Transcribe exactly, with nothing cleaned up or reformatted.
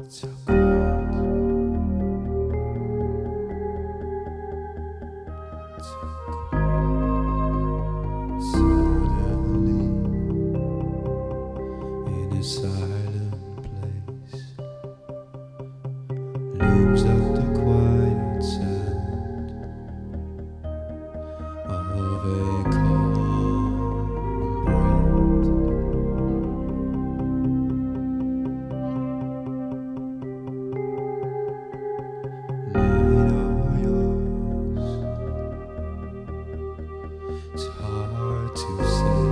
So cold, so cold. Suddenly, in a silent place, looms up the quiet sound of a calm breath. Mine are yours. It's hard to say.